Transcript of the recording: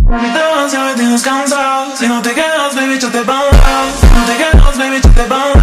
Me da ânsia de descansar. Si no te quedas, baby, yo te bailo. Si no te quedas, baby, yo te bailo.